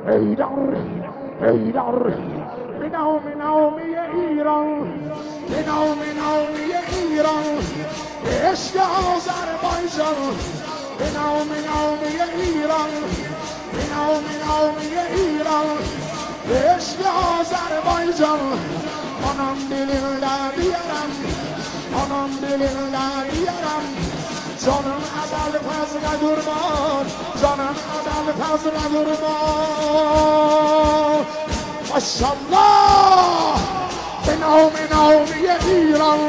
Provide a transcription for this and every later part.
ایران ایران به نام ایران به نام ایران به عشق آذربایجان به نام ایران به نام ایران به عشق آذربایجان آنم دلله بیارم آنم دلله بیارم جانم ابوالفضل درمان جانم ابوالفضل درمان ماشاءالله به نام ایران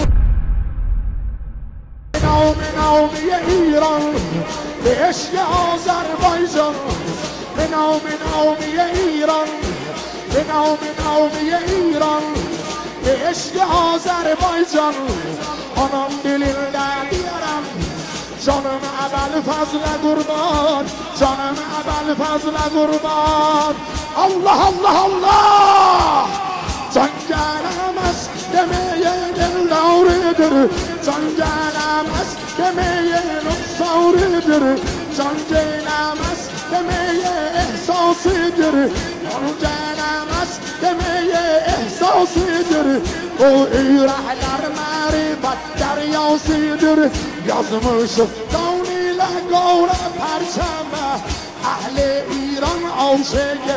به نام ایران به عشق آذربایجان به نام ایران به نام ایران به عشق آذربایجان آنم دلله بیارم جانم ابوالفضل قربان جانم ابوالفضل قربان الله الله الله جنگلم است دمیه دلداریدر جنگلم است دمیه نقصاریدر جنگلم است دمیه احساسیدر جنگلم است دمیه احساسیدر o yürekler marifet deryasıdır yazmış kavniyle gavre perçeme ehli İran avşeye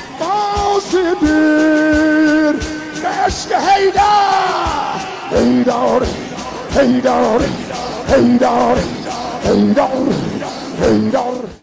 Abbasidir meşk heydar heydar heydar heydar heydar heydar